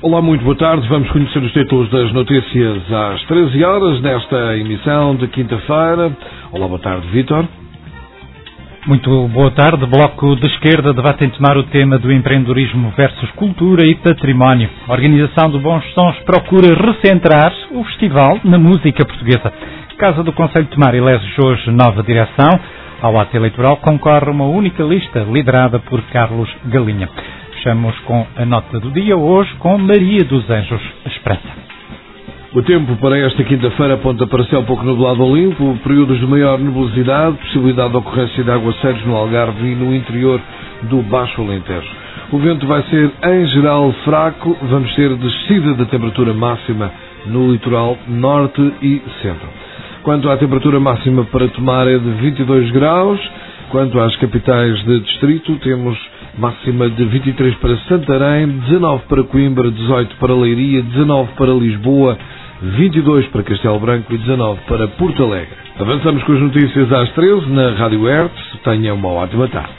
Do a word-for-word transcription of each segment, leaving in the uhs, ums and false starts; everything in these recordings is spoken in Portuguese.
Olá, muito boa tarde. Vamos conhecer os títulos das notícias às treze horas nesta emissão de quinta-feira. Olá, boa tarde, Vítor. Muito boa tarde. Bloco de Esquerda debate em tomar o tema do empreendedorismo versus cultura e património. A Organização do Bons Sons procura recentrar o festival na música portuguesa. Casa do Conselho de Tomar elege hoje nova direção. Ao ato eleitoral concorre uma única lista liderada por Carlos Galinha. Fechamos com a nota do dia, hoje com Maria dos Anjos Esperança. O tempo para esta quinta-feira aponta para céu pouco nublado ou limpo, períodos de maior nebulosidade, possibilidade de ocorrência de aguaceiros no Algarve e no interior do Baixo Alentejo. O vento vai ser, em geral, fraco, vamos ter descida da temperatura máxima no litoral norte e centro. Quanto à temperatura máxima para Tomar é de vinte e dois graus, quanto às capitais de distrito, temos máxima de vinte e três para Santarém, dezanove para Coimbra, dezoito para Leiria, dezanove para Lisboa, vinte e dois para Castelo Branco e dezanove para Porto Alegre. Avançamos com as notícias às treze na Rádio Hertz. Tenha uma ótima tarde.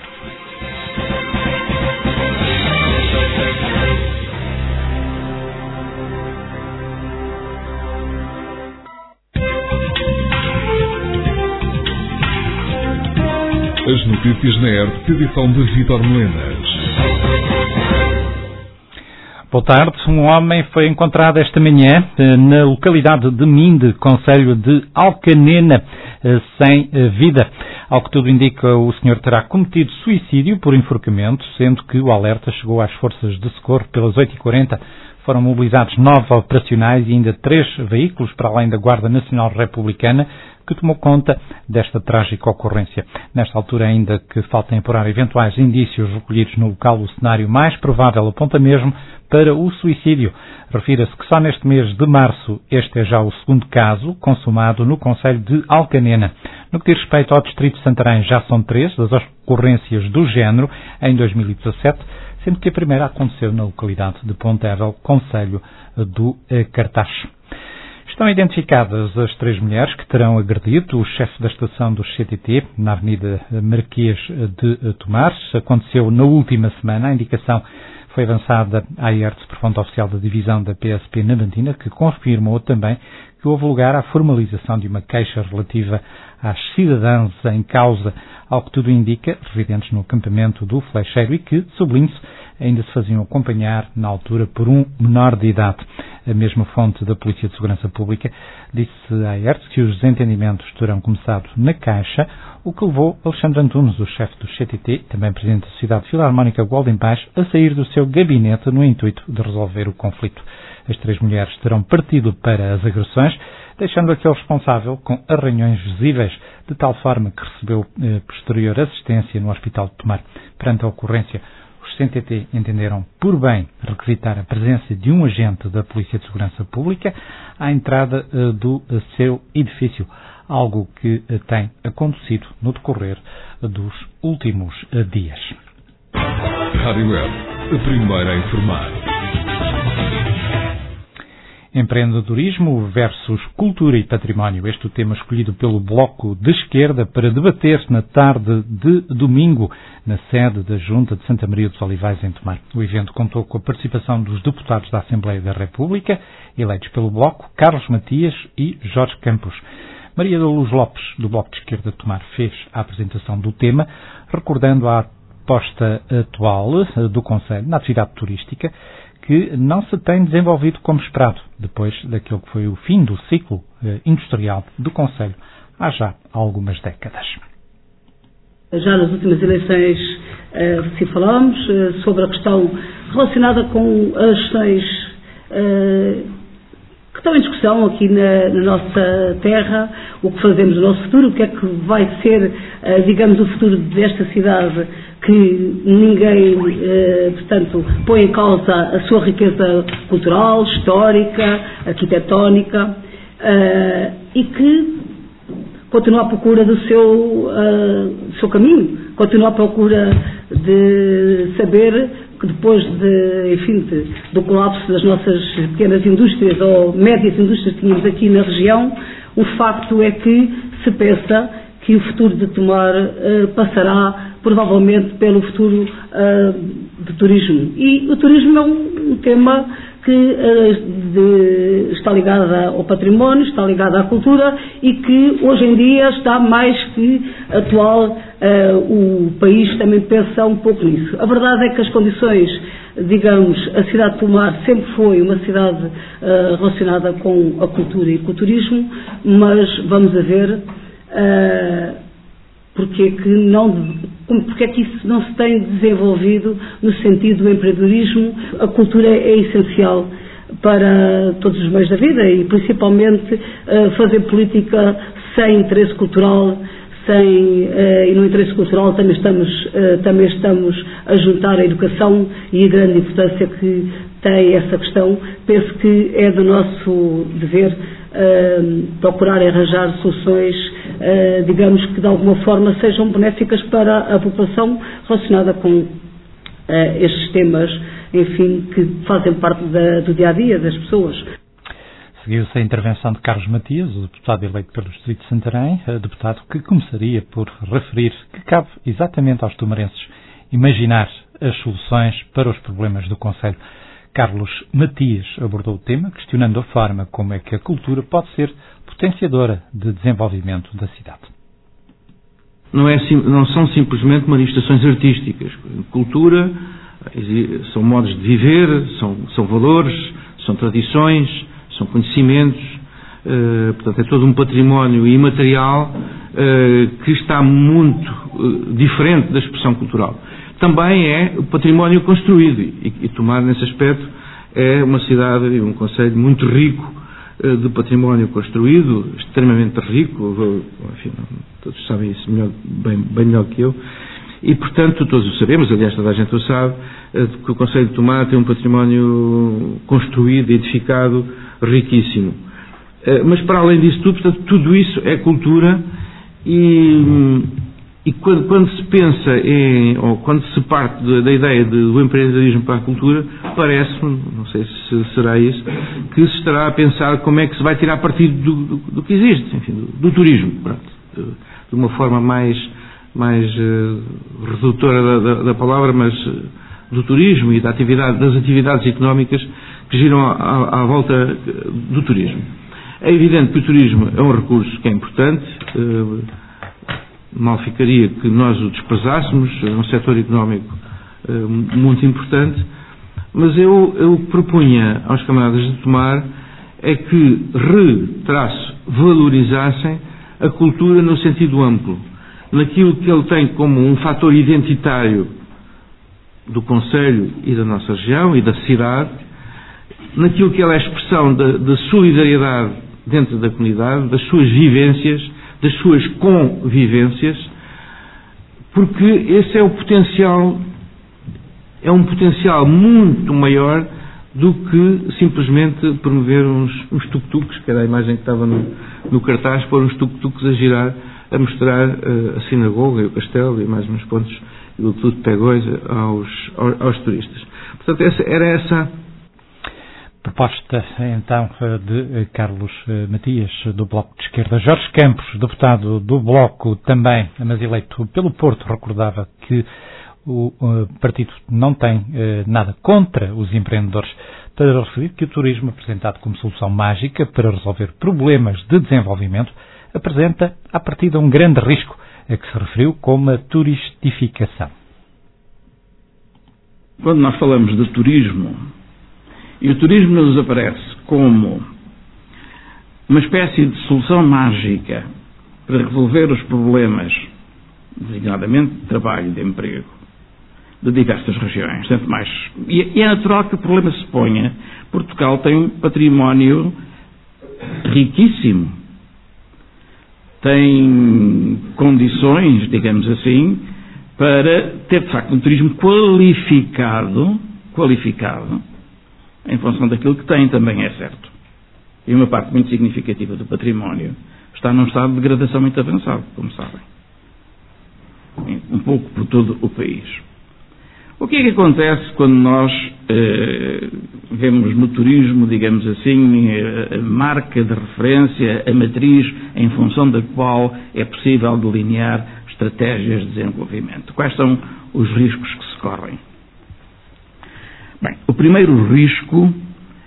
As notícias na Hertz, edição de Vítor Melenas. Boa tarde. Um homem foi encontrado esta manhã na localidade de Minde, concelho de Alcanena, sem vida. Ao que tudo indica, o senhor terá cometido suicídio por enforcamento, sendo que o alerta chegou às forças de socorro pelas oito e quarenta. Foram mobilizados nove operacionais e ainda três veículos, para além da Guarda Nacional Republicana, que tomou conta desta trágica ocorrência. Nesta altura, ainda que faltem apurar eventuais indícios recolhidos no local, o cenário mais provável aponta mesmo para o suicídio. Refira-se que só neste mês de março este é já o segundo caso consumado no concelho de Alcanena. No que diz respeito ao distrito de Santarém, já são três das ocorrências do género em dois mil e dezassete, sendo que a primeira aconteceu na localidade de Pontevel, concelho do Cartaz. Estão identificadas as três mulheres que terão agredido o chefe da estação do C T T na Avenida Marquês de Tomar. Aconteceu na última semana. A indicação foi avançada à Hertz por fonte oficial da divisão da P S P na Bantina, que confirmou também que houve lugar à formalização de uma queixa relativa às cidadãs em causa, ao que tudo indica, residentes no acampamento do Flecheiro, e que, sublinho-se, ainda se faziam acompanhar na altura por um menor de idade. A mesma fonte da Polícia de Segurança Pública disse à Hertz que os desentendimentos terão começado na Caixa, o que levou Alexandre Antunes, o chefe do C T T, também presidente da Sociedade Filarmónica Golden Paz, a sair do seu gabinete no intuito de resolver o conflito. As três mulheres terão partido para as agressões, deixando aquele responsável com arranhões visíveis, de tal forma que recebeu eh, posterior assistência no Hospital de Tomar. Perante a ocorrência, os C T T entenderam por bem requisitar a presença de um agente da Polícia de Segurança Pública à entrada uh, do uh, seu edifício, algo que uh, tem acontecido no decorrer uh, dos últimos uh, dias. Rádio Web, a primeira a informar. Empreendedorismo versus cultura e património. Este é o tema escolhido pelo Bloco de Esquerda para debater-se na tarde de domingo na sede da Junta de Santa Maria dos Olivais, em Tomar. O evento contou com a participação dos deputados da Assembleia da República, eleitos pelo Bloco, Carlos Matias e Jorge Campos. Maria da Luz Lopes, do Bloco de Esquerda de Tomar, fez a apresentação do tema, recordando a aposta atual do Conselho na atividade turística, que não se tem desenvolvido como esperado, depois daquilo que foi o fim do ciclo eh, industrial do Conselho há já algumas décadas. Já nas últimas eleições eh, se falámos eh, sobre a questão relacionada com as gestões eh, que estão em discussão aqui na, na nossa terra, o que fazemos no nosso futuro, o que é que vai ser, eh, digamos, o futuro desta cidade, que ninguém, eh, portanto, põe em causa a sua riqueza cultural, histórica, arquitetónica, eh, e que continua à procura do seu, uh, do seu caminho, continua à procura de saber que depois de, enfim, de, do colapso das nossas pequenas indústrias ou médias indústrias que tínhamos aqui na região, o facto é que se pensa que o futuro de Tomar uh, passará provavelmente pelo futuro uh, do turismo. E o turismo é um, um tema que uh, de, está ligada ao património, está ligada à cultura e que hoje em dia está mais que atual. Uh, o país também pensa um pouco nisso. A verdade é que as condições, digamos, a cidade de Tomar sempre foi uma cidade uh, relacionada com a cultura e com o turismo, mas vamos a ver uh, porque é que não, porque é que isso não se tem desenvolvido no sentido do empreendedorismo. A cultura é essencial para todos os meios da vida e principalmente uh, fazer política sem interesse cultural, sem, uh, e no interesse cultural também estamos, uh, também estamos a juntar a educação e a grande importância que tem essa questão. Penso que é do nosso dever uh, procurar arranjar soluções, uh, digamos, que de alguma forma sejam benéficas para a população relacionada com uh, estes temas, enfim, que fazem parte da, do dia-a-dia das pessoas. Seguiu-se a intervenção de Carlos Matias, o deputado eleito pelo Distrito de Santarém, deputado que começaria por referir que cabe exatamente aos tomarenses imaginar as soluções para os problemas do concelho. Carlos Matias abordou o tema, questionando a forma como é que a cultura pode ser potenciadora de desenvolvimento da cidade. Não, é, não são simplesmente manifestações artísticas. Cultura são modos de viver, são, são valores, são tradições, são conhecimentos, uh, portanto é todo um património imaterial uh, que está muito uh, diferente da expressão cultural. Também é o património construído e, e Tomar nesse aspecto é uma cidade e um concelho muito rico uh, de património construído, extremamente rico, enfim, todos sabem isso melhor, bem, bem melhor que eu. E, portanto, todos o sabemos, aliás, toda a gente o sabe, que o concelho de Tomar tem um património construído, edificado, riquíssimo. Mas, para além disso tudo, portanto, tudo isso é cultura e, e quando, quando se pensa em, ou quando se parte da, da ideia de, do empreendedorismo para a cultura, parece-me, não sei se será isso, que se estará a pensar como é que se vai tirar partido do, do, do que existe, enfim, do, do turismo, pronto, de, de uma forma mais... mais uh, redutora da, da, da palavra, mas uh, do turismo e da atividade, das atividades económicas que giram à, à, à volta do turismo. É evidente que o turismo é um recurso que é importante, uh, mal ficaria que nós o desprezássemos, é um setor económico uh, muito importante, mas eu, eu propunha aos camaradas de Tomar é que re-valorizassem a cultura no sentido amplo, naquilo que ele tem como um fator identitário do concelho e da nossa região e da cidade, naquilo que ela é a expressão da, da solidariedade dentro da comunidade, das suas vivências, das suas convivências, porque esse é o potencial, é um potencial muito maior do que simplesmente promover uns, uns tuk-tuks, que era a imagem que estava no, no cartaz, pôr uns tuk-tuks a girar, a mostrar uh, a sinagoga e o castelo e mais uns pontos do Clube de Pegões aos, aos, aos turistas. Portanto, essa, era essa proposta, então, de Carlos Matias, do Bloco de Esquerda. Jorge Campos, deputado do Bloco também, mas eleito pelo Porto, recordava que o uh, partido não tem uh, nada contra os empreendedores, para referir que o turismo, apresentado como solução mágica para resolver problemas de desenvolvimento, apresenta, à partida, um grande risco, a que se referiu como a turistificação. Quando nós falamos de turismo, e o turismo nos aparece como uma espécie de solução mágica para resolver os problemas, designadamente de trabalho e de emprego, de diversas regiões, tanto mais. E é natural que o problema se ponha. Portugal tem um património riquíssimo. Tem condições, digamos assim, para ter, de facto, um turismo qualificado, qualificado, em função daquilo que tem, também é certo. E uma parte muito significativa do património está num estado de degradação muito avançado, como sabem. Um pouco por todo o país. O que é que acontece quando nós eh, vemos no turismo, digamos assim, a marca de referência, a matriz em função da qual é possível delinear estratégias de desenvolvimento? Quais são os riscos que se correm? Bem, o primeiro risco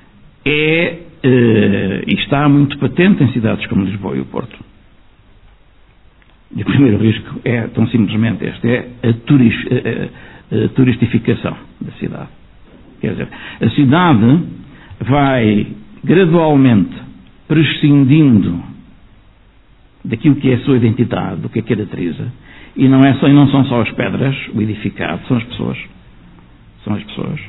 é, eh, e está muito patente em cidades como Lisboa e o Porto. E o primeiro risco é, tão simplesmente este, é a, turis, a, a, a turistificação da cidade. Quer dizer, a cidade vai gradualmente prescindindo daquilo que é a sua identidade, do que a caracteriza, e não, é só, e não são só as pedras, o edificado, são as pessoas. São as pessoas.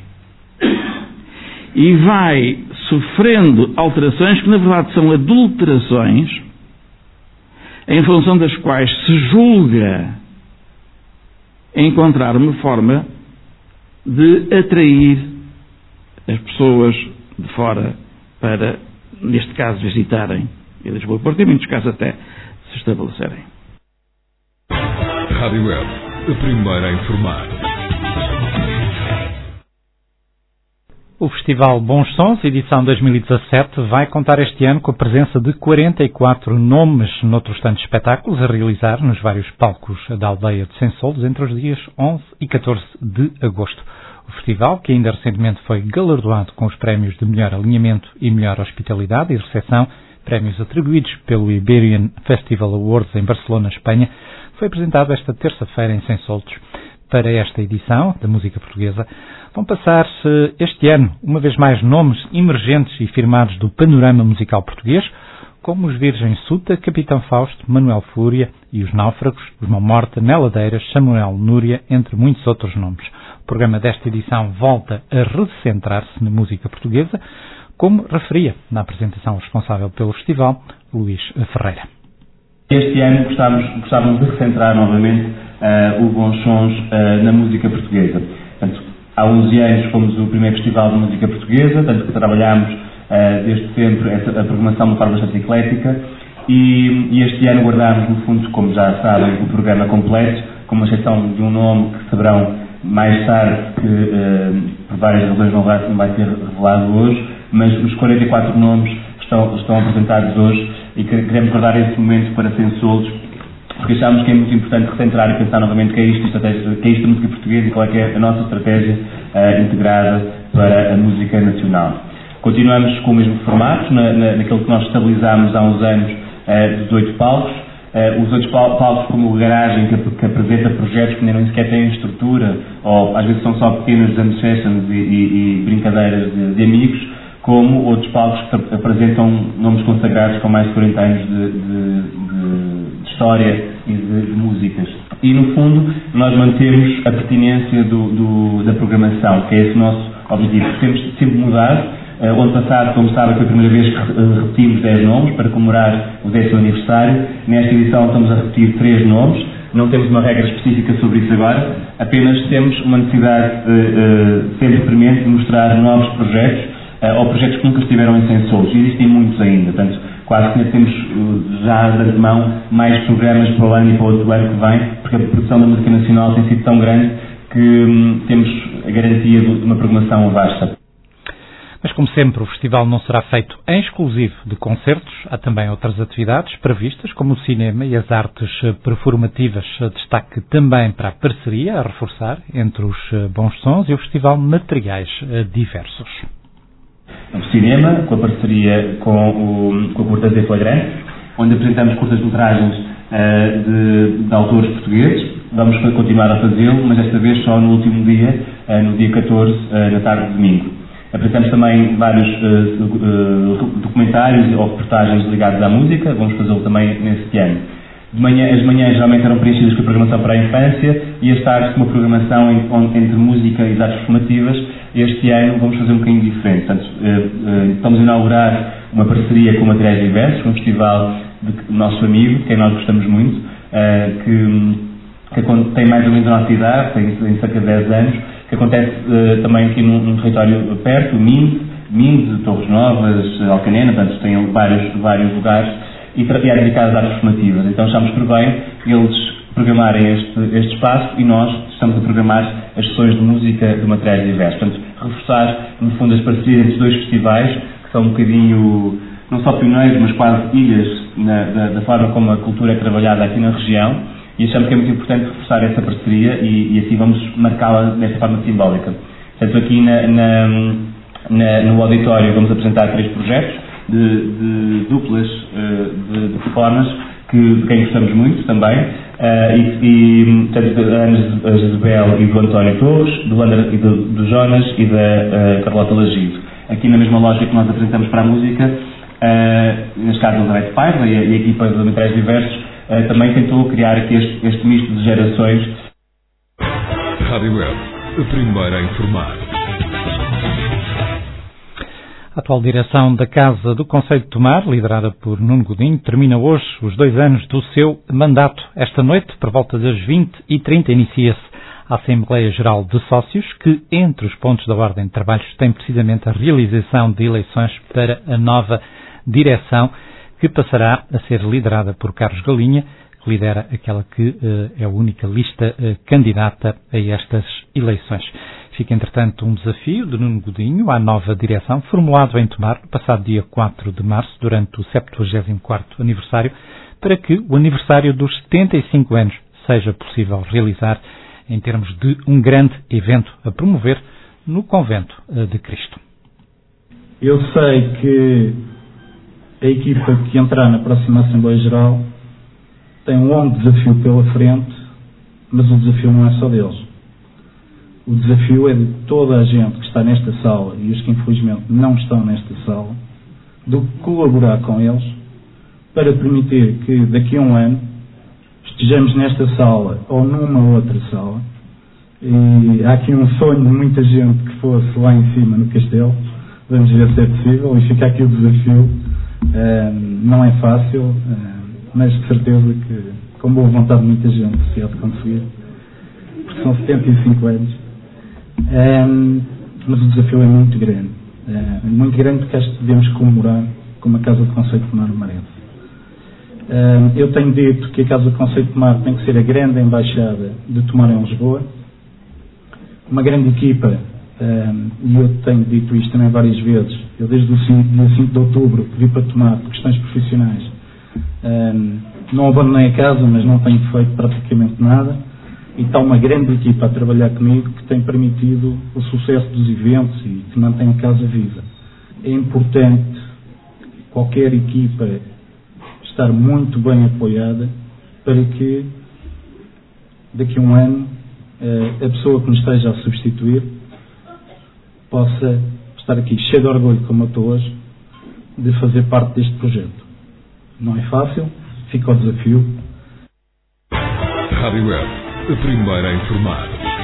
E vai sofrendo alterações que na verdade são adulterações, em função das quais se julga encontrar uma forma de atrair as pessoas de fora para, neste caso, visitarem Lisboa e Porto, e em muitos casos até se estabelecerem. Rádio Web, a primeira a informar. O Festival Bons Sons, edição dois mil e dezassete, vai contar este ano com a presença de quarenta e quatro nomes noutros tantos espetáculos a realizar nos vários palcos da aldeia de Sensoldos entre os dias onze e catorze de agosto. O festival, que ainda recentemente foi galardoado com os prémios de melhor alinhamento e melhor hospitalidade e recepção, prémios atribuídos pelo Iberian Festival Awards em Barcelona, Espanha, foi apresentado esta terça-feira em Sensoldos. Para esta edição da música portuguesa, vão passar-se este ano, uma vez mais, nomes emergentes e firmados do panorama musical português, como os Virgem Suta, Capitão Fausto, Manuel Fúria e os Náufragos, os Mão Morta, Meladeiras, Samuel Núria, entre muitos outros nomes. O programa desta edição volta a recentrar-se na música portuguesa, como referia na apresentação responsável pelo festival, Luís Ferreira. Este ano gostávamos, gostávamos de recentrar novamente uh, o Bons Sons uh, na música portuguesa. Portanto, há onze anos fomos o primeiro festival de música portuguesa, tanto que trabalhámos uh, desde sempre essa, a programação de uma forma bastante eclética, e, e este ano guardámos, no fundo, como já sabem, o programa completo, com uma exceção de um nome que saberão mais tarde, que uh, por várias razões não vai, não vai ser revelado hoje, mas os quarenta e quatro nomes estão, estão apresentados hoje, e queremos guardar esse momento para Sensoldos, porque achamos que é muito importante recentrar e pensar novamente que é isto, estratégia, que é isto a música portuguesa e qual é, que é a nossa estratégia uh, integrada para a música nacional. Continuamos com o mesmo formato, na, na, naquele que nós estabilizámos há uns anos, uh, dos oito palcos. Uh, os outros palcos, como o Garagem, que, que apresenta projetos que nem sequer têm estrutura, ou às vezes são só pequenas jam sessions e, e, e brincadeiras de, de amigos, como outros palcos que apresentam nomes consagrados com mais de quarenta anos de, de, de, de história e de, de músicas. E, no fundo, nós mantemos a pertinência do, do, da programação, que é esse o nosso objetivo. Temos sempre mudado. Uh, o ano passado, como sabem, foi a primeira vez que repetimos dez nomes para comemorar o décimo aniversário. Nesta edição estamos a repetir três nomes. Não temos uma regra específica sobre isso agora, apenas temos uma necessidade uh, uh, sempre premente de mostrar novos projetos, Uh, ou projetos que nunca estiveram em Sensoldos. Existem muitos ainda, portanto, quase que temos uh, já de antemão mais programas para o ano e para o outro ano que vem, porque a produção da música nacional tem sido tão grande que um, temos a garantia de uma programação vasta. Mas, como sempre, o festival não será feito em exclusivo de concertos. Há também outras atividades previstas, como o cinema e as artes performativas. Destaque também para a parceria a reforçar entre os Bons Sons e o festival Materiais Diversos. O cinema, com a parceria com, o, com a Curtas em Flagrante, onde apresentamos curtas-metragens uh, de, de autores portugueses. Vamos continuar a fazê-lo, mas desta vez só no último dia, uh, no dia catorze, uh, na tarde de domingo. Apresentamos também vários uh, uh, documentários ou reportagens ligados à música, vamos fazê-lo também neste ano. De manhã, as manhãs geralmente eram preenchidas com a programação para a infância e as tardes com uma programação entre música e artes formativas. Este ano vamos fazer um bocadinho diferente. Portanto, estamos a inaugurar uma parceria com o Materiais Diversos, um festival do nosso amigo, que nós gostamos muito, que, que tem mais ou menos a nossa idade, tem, tem cerca de dez anos, que acontece também aqui num, num território perto, o Minde, Minde, Torres Novas, Alcanena, portanto tem vários, vários lugares, e é dedicado às artes formativas. Então achamos por bem eles programarem este, este espaço e nós estamos a programar as sessões de música do Materiais Diversos. Portanto, reforçar, no fundo, as parcerias entre os dois festivais, que são um bocadinho, não só pioneiros, mas quase ilhas na, da, da forma como a cultura é trabalhada aqui na região, e achamos que é muito importante reforçar essa parceria e, e assim vamos marcá-la desta forma simbólica. Portanto, aqui na, na, Na, no auditório vamos apresentar três projetos de, de duplas uh, de, de performance que, de quem gostamos muito também, uh, e, e tanto da Ana Jezebel e do António Torres, do, André, e do, do Jonas e da uh, Carlota Lagido. Aqui na mesma lógica que nós apresentamos para a música, uh, neste caso o André de Paiva e, e a equipa de Materiais Diversos uh, também tentou criar aqui este, este misto de gerações. Rádio Web, a primeira a informar. A atual direção da Casa do Conselho de Tomar, liderada por Nuno Godinho, termina hoje os dois anos do seu mandato. Esta noite, por volta das vinte e trinta, inicia-se a Assembleia Geral de Sócios, que, entre os pontos da ordem de trabalhos, tem precisamente a realização de eleições para a nova direção, que passará a ser liderada por Carlos Galinha, que lidera aquela que uh, é a única lista uh, candidata a estas eleições. Fica, entretanto, um desafio de Nuno Godinho à nova direção, formulado em Tomar no passado dia quatro de março, durante o septuagésimo quarto aniversário, para que o aniversário dos setenta e cinco anos seja possível realizar em termos de um grande evento a promover no Convento de Cristo. Eu sei que a equipa que entrar na próxima Assembleia Geral tem um longo desafio pela frente, mas o desafio não é só deles. O desafio é de toda a gente que está nesta sala e os que infelizmente não estão nesta sala, de colaborar com eles para permitir que daqui a um ano estejamos nesta sala ou numa outra sala. E há aqui um sonho de muita gente que fosse lá em cima no castelo. Vamos ver se é possível e fica aqui o desafio. Um, não é fácil, um, mas de certeza que com boa vontade de muita gente se há de conseguir, porque são setenta e cinco anos. Um, mas o desafio é muito grande, uh, muito grande porque acho que devemos comemorar como a Casa do Conselho de Tomar merece. Uh, eu tenho dito que a Casa do Conselho de Tomar tem que ser a grande embaixada de Tomar em Lisboa, uma grande equipa, uh, e eu tenho dito isto também várias vezes. Eu desde o dia cinco de outubro que vim para Tomar por questões profissionais, uh, não abandonei a casa, mas não tenho feito praticamente nada. E está uma grande equipa a trabalhar comigo que tem permitido o sucesso dos eventos e que mantém a casa viva. É importante qualquer equipa estar muito bem apoiada para que daqui a um ano a pessoa que nos esteja a substituir possa estar aqui cheio de orgulho, como eu estou hoje, de fazer parte deste projeto. Não é fácil, fica o desafio. Rádio Web, a primeira a informar.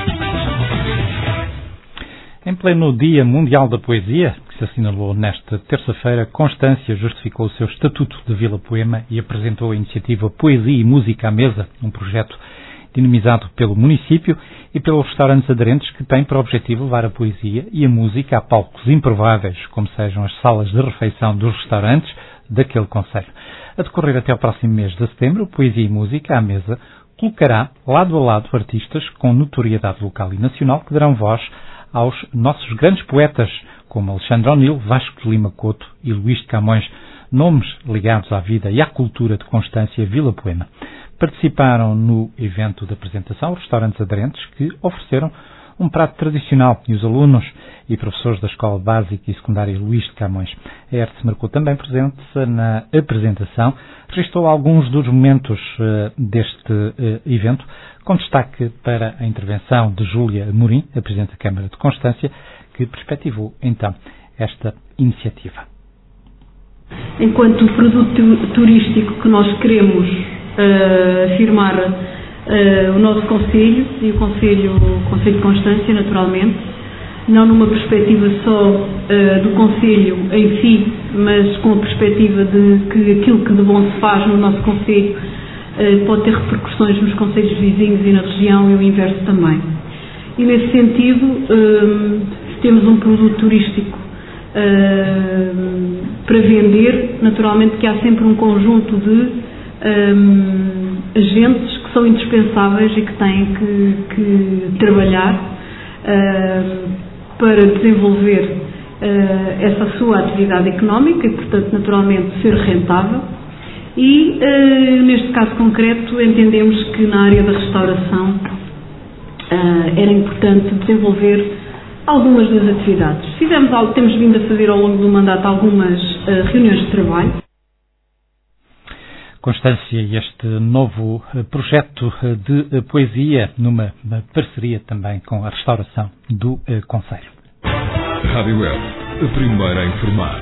Em pleno Dia Mundial da Poesia, que se assinalou nesta terça-feira, Constância justificou o seu estatuto de Vila Poema e apresentou a iniciativa Poesia e Música à Mesa, um projeto dinamizado pelo município e pelos restaurantes aderentes, que tem por objetivo levar a poesia e a música a palcos improváveis, como sejam as salas de refeição dos restaurantes daquele concelho. A decorrer até o próximo mês de setembro, Poesia e Música à Mesa colocará lado a lado artistas com notoriedade local e nacional que darão voz aos nossos grandes poetas, como Alexandre O'Neill, Vasco de Lima Couto e Luís de Camões, nomes ligados à vida e à cultura de Constância Vila Poema. Participaram no evento de apresentação restaurantes aderentes que ofereceram um prato tradicional e os alunos e professores da Escola Básica e Secundária Luís de Camões. A E R T S marcou também presença na apresentação, registrou alguns dos momentos uh, deste uh, evento, com destaque para a intervenção de Júlia Amorim, a Presidente da Câmara de Constância, que perspectivou então esta iniciativa. Enquanto produto turístico que nós queremos uh, afirmar uh, o nosso Conselho e o Conselho, o Conselho de Constância, naturalmente, não numa perspectiva só uh, do Conselho em si, mas com a perspectiva de que aquilo que de bom se faz no nosso Conselho uh, pode ter repercussões nos concelhos vizinhos e na região e o inverso também. E nesse sentido, uh, se temos um produto turístico uh, para vender, naturalmente que há sempre um conjunto de uh, agentes que são indispensáveis e que têm que, que trabalhar uh, para desenvolver uh, essa sua atividade económica e, portanto, naturalmente, ser rentável. E, uh, neste caso concreto, entendemos que na área da restauração uh, era importante desenvolver algumas das atividades. Fizemos algo, temos vindo a fazer ao longo do mandato algumas uh, reuniões de trabalho. Constância, este novo projeto de poesia numa parceria também com a restauração do Conselho. Rádio Web, a primeira a informar.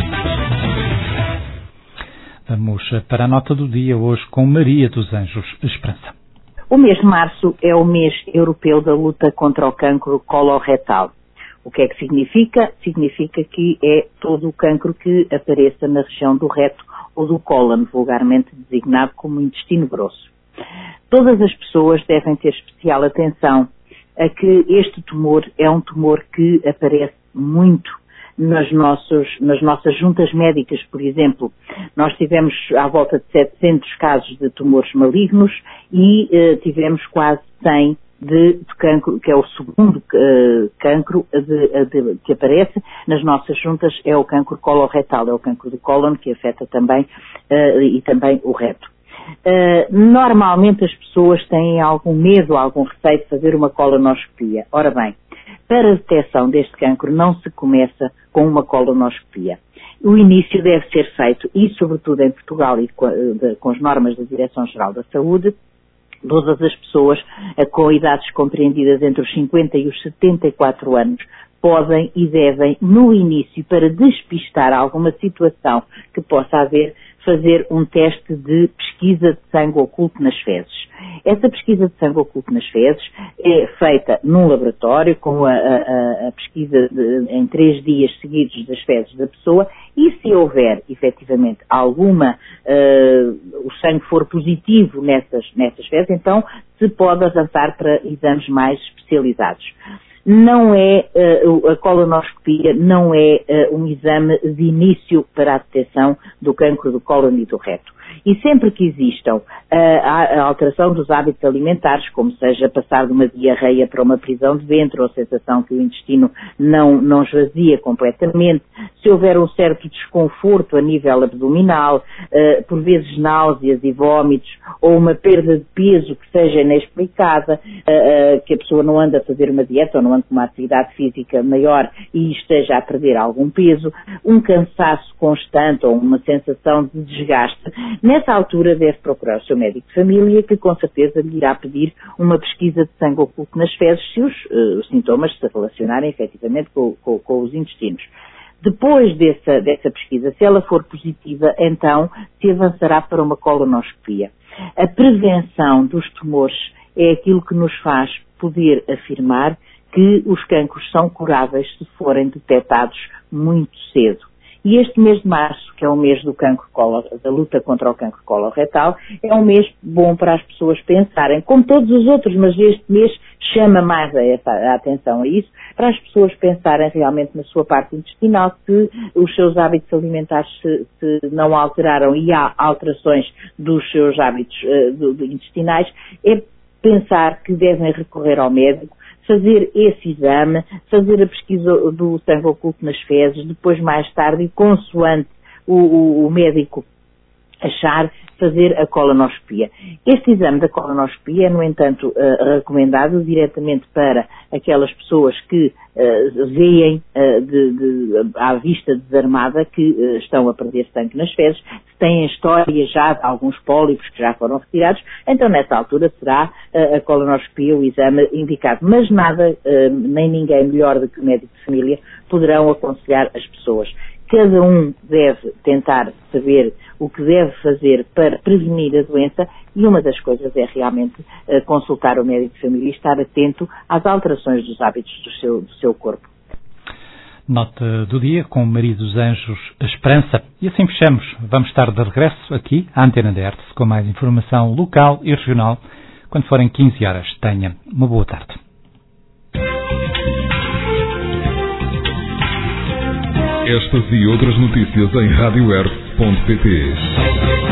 Vamos para a nota do dia hoje com Maria dos Anjos Esperança. O mês de março é o mês europeu da luta contra o cancro coloretal. O que é que significa? Significa que é todo o cancro que apareça na região do reto ou do cólon, vulgarmente designado como intestino grosso. Todas as pessoas devem ter especial atenção a que este tumor é um tumor que aparece muito nas, nossos, nas nossas juntas médicas, por exemplo. Nós tivemos à volta de setecentos casos de tumores malignos e eh, tivemos quase cem de, de cancro, que é o segundo uh, cancro de, de, que aparece nas nossas juntas, é o cancro coloretal, é o cancro do cólon, que afeta também, uh, e também o reto. Uh, normalmente as pessoas têm algum medo, algum receio de fazer uma colonoscopia. Ora bem, para a detecção deste cancro não se começa com uma colonoscopia. O início deve ser feito, e sobretudo em Portugal e com, de, com as normas da Direção-Geral da Saúde, todas as pessoas com idades compreendidas entre os cinquenta e os setenta e quatro anos podem e devem, no início, para despistar alguma situação que possa haver, fazer um teste de pesquisa de sangue oculto nas fezes. Essa pesquisa de sangue oculto nas fezes é feita num laboratório com a, a, a pesquisa de, em três dias seguidos das fezes da pessoa, e se houver efetivamente alguma, uh, o sangue for positivo nessas, nessas fezes, então se pode avançar para exames mais especializados. Não é, uh, a colonoscopia não é uh, um exame de início para a detecção do cancro do cólon e do reto. E sempre que existam uh, a, a alteração dos hábitos alimentares, como seja passar de uma diarreia para uma prisão de ventre, ou a sensação que o intestino não, não esvazia completamente, se houver um certo desconforto a nível abdominal, uh, por vezes náuseas e vômitos, ou uma perda de peso que seja inexplicada, uh, uh, que a pessoa não anda a fazer uma dieta ou não anda com uma atividade física maior e esteja a perder algum peso, um cansaço constante ou uma sensação de desgaste, nessa altura deve procurar o seu médico de família, que com certeza lhe irá pedir uma pesquisa de sangue oculto nas fezes, se os, uh, os sintomas se relacionarem efetivamente com, com, com os intestinos. Depois dessa, dessa pesquisa, se ela for positiva, então se avançará para uma colonoscopia. A prevenção dos tumores é aquilo que nos faz poder afirmar que os cancros são curáveis se forem detectados muito cedo. E este mês de março, que é o mês do cancro colo, da luta contra o cancro coloretal, é um mês bom para as pessoas pensarem, como todos os outros, mas este mês chama mais a, essa, a atenção a isso, para as pessoas pensarem realmente na sua parte intestinal, se os seus hábitos alimentares se, se não alteraram e há alterações dos seus hábitos uh, do, do intestinais, é pensar que devem recorrer ao médico, fazer esse exame, fazer a pesquisa do sangue oculto nas fezes, depois mais tarde, e consoante o, o, o médico achar, fazer a colonoscopia. Este exame da colonoscopia é, no entanto, uh, recomendado diretamente para aquelas pessoas que uh, veem uh, de, de, à vista desarmada que uh, estão a perder sangue nas fezes, se têm história já de alguns pólipos que já foram retirados, então nessa altura será uh, a colonoscopia o exame indicado. Mas nada, uh, nem ninguém melhor do que o médico de família poderão aconselhar as pessoas. Cada um deve tentar saber o que deve fazer para prevenir a doença, e uma das coisas é realmente uh, consultar o médico de família e estar atento às alterações dos hábitos do seu, do seu corpo. Nota do dia com Maria dos Anjos Esperança. E assim fechamos. Vamos estar de regresso aqui à Antena de Artes com mais informação local e regional quando forem quinze horas. Tenha uma boa tarde. Estas e outras notícias em rádio erce ponto pt.